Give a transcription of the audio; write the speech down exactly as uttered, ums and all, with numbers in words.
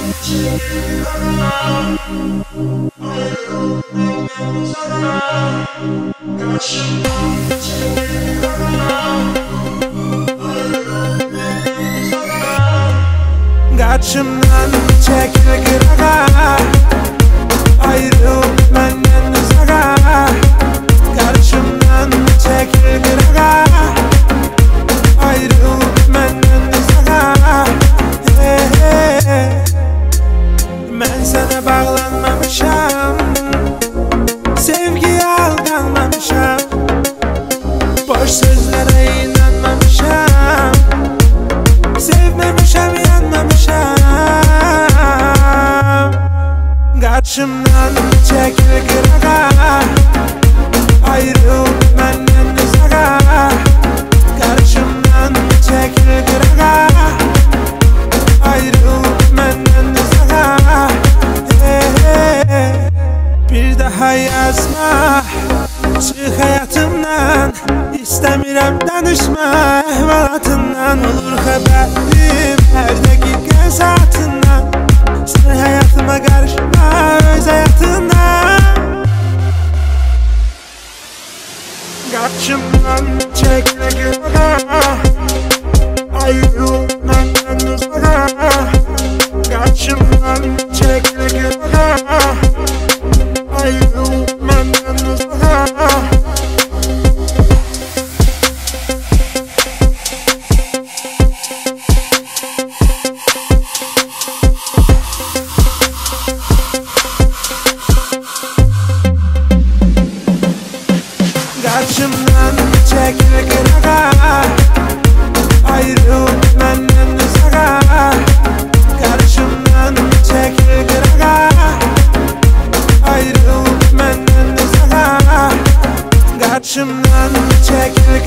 Karşımdan çekil kırağa, ayrıl benden uzağa. Karşımdan çekil kırağa, ayrıl benden uzağa. Hey, hey, hey. Ben sana bağlanmamışam, sevgiye aldanmamışam, boş sözlere inanmamışam, sevmemişem, yanmamışam. Karşımdan çekil kırağa, ayrıl benden uzağa. Karşımdan çekil kırağa, ayrıl benden uzağa. Hey, hey, hey. Bir daha yazma, çık hayatımdan. İstemiyorum danışma ehvalatından. Olur haberim her dakika saatinden. Sen hayatıma karışma, öz hayatından. Karşımdan çekil kırağa, ayrıl benden uzağa. Karşımdan çekil kırağa, ayrıl benden uzağa. Karşımdan çekil kırağa, ayrıl benden uzağa. Karşımdan çekil kırağa, ayrıl benden uzağa. Karşımdan çekil